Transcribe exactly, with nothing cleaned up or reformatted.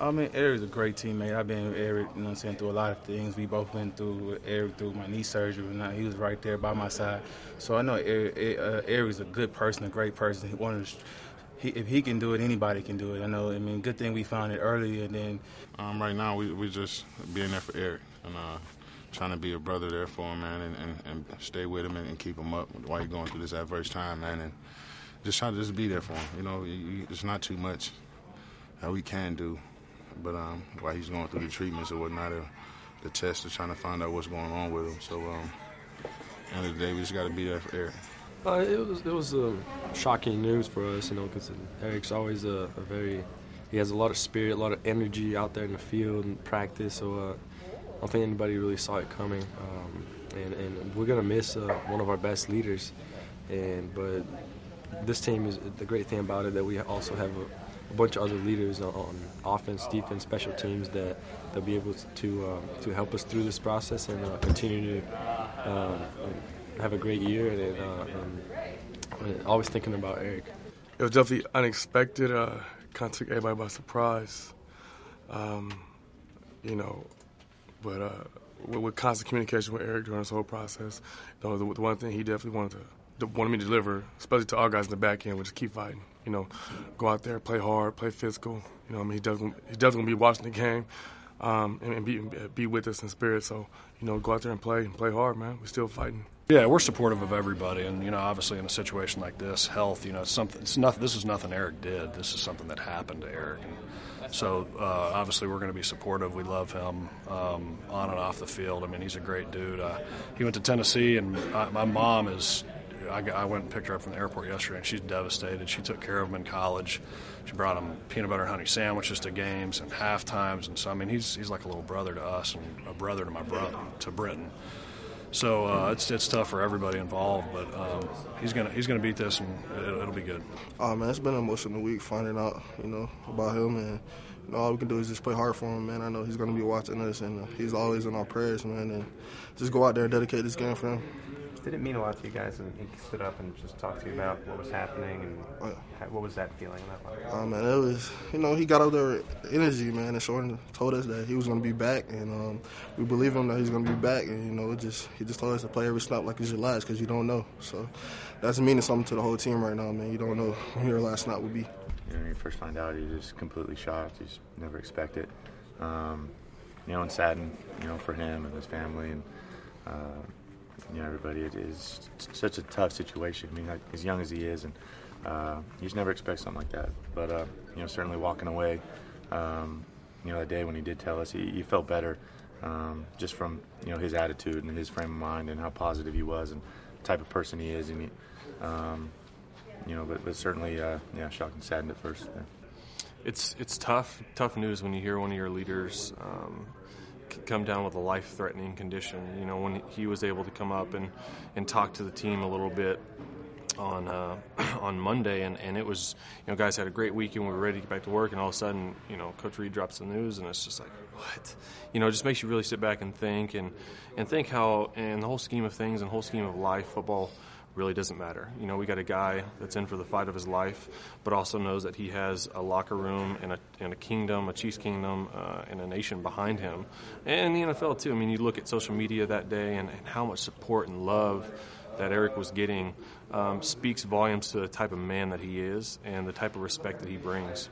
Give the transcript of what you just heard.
I mean, Eric's a great teammate. I've been with Eric, you know what I'm saying, through a lot of things. We both went through with Eric through my knee surgery, and now he was right there by my side. So I know Eric, uh, Eric's a good person, a great person. He wanted to, he, if he can do it, anybody can do it. I know, I mean, good thing we found it early, and then. Um, right now, we we just being there for Eric and uh, trying to be a brother there for him, man, and, and, and stay with him and, and keep him up while he's going through this adverse time, man, and just try to just be there for him. You know, you, you, it's not too much that we can do. But um, while he's going through the treatments or whatnot, uh, the tests are trying to find out what's going on with him. So, um, at the end of the day, we just got to be there for Eric. Uh, it was it was uh, shocking news for us, you know, because Eric's always a, a very he has a lot of spirit, a lot of energy out there in the field and practice. So uh, I don't think anybody really saw it coming. Um, and, and we're gonna miss uh, one of our best leaders. And but this team is the great thing about it that we also have a a bunch of other leaders on, on offense, defense, special teams that they'll be able to um, to help us through this process and uh, continue to um, have a great year and, uh, and always thinking about Eric. It was definitely unexpected. Uh, kind of took everybody by surprise, um, you know. But uh, with, with constant communication with Eric during this whole process, you know, the, the one thing he definitely wanted to wanted me to deliver, especially to our guys in the back end, was just keep fighting. You know, go out there, play hard, play physical. You know, I mean, he doesn't he doesn't gonna be watching the game, um, and, and be be with us in spirit. So, you know, go out there and play and play hard, man. We're still fighting. Yeah, we're supportive of everybody, and you know, obviously in a situation like this, health, you know, it's something. It's nothing. This is nothing Eric did. This is something that happened to Eric, and so uh, obviously we're going to be supportive. We love him um, on and off the field. I mean, he's a great dude. Uh, he went to Tennessee, and I, my mom is. I, I went and picked her up from the airport yesterday, and she's devastated. She took care of him in college. She brought him peanut butter and honey sandwiches to games and half times, and so I mean, he's he's like a little brother to us and a brother to my brother to Britton. So uh, it's it's tough for everybody involved, but um, he's gonna he's gonna beat this, and it, it'll be good. Oh man, it's been an emotional week finding out, you know, about him, and you know, all we can do is just play hard for him, man. I know he's gonna be watching us, and uh, he's always in our prayers, man. And just go out there and dedicate this game for him. Did it mean a lot to you guys? And he stood up and just talked to you about what was happening, and oh, yeah. how, what was that feeling? That oh man, it was, you know, he got up there with energy, man, and showing, told us that he was going to be back, and um, we believe him that he's going to be back, and you know, it just he just told us to play every snap like it's your last, because you don't know. So that's meaning something to the whole team right now, man. You don't know when your last snap will be. You know, when you first find out, you're just completely shocked. You just never expect it. Um, you know, and saddened, you know, for him and his family, and. Uh, You know, everybody, it is such a tough situation. I mean, like, as young as he is, and uh, you just never expect something like that. But, uh, you know, certainly walking away, um, you know, that day when he did tell us, he, he felt better um, just from, you know, his attitude and his frame of mind and how positive he was and the type of person he is. And, he, um, you know, but, but certainly, uh, yeah, shocked and saddened at first. Yeah. It's, it's tough, tough news when you hear one of your leaders um, come down with a life-threatening condition. You know, when he was able to come up and, and talk to the team a little bit on uh, on Monday, and, and it was, you know, guys had a great weekend, we were ready to get back to work, and all of a sudden, you know, Coach Reed drops the news, and it's just like, what? You know, it just makes you really sit back and think, and, and think how, in the whole scheme of things and whole scheme of life, football really doesn't matter. You know, we got a guy that's in for the fight of his life, but also knows that he has a locker room and a, and a kingdom, a Chiefs kingdom, uh, and a nation behind him. And the N F L, too. I mean, you look at social media that day and, and how much support and love that Eric was getting um, speaks volumes to the type of man that he is and the type of respect that he brings.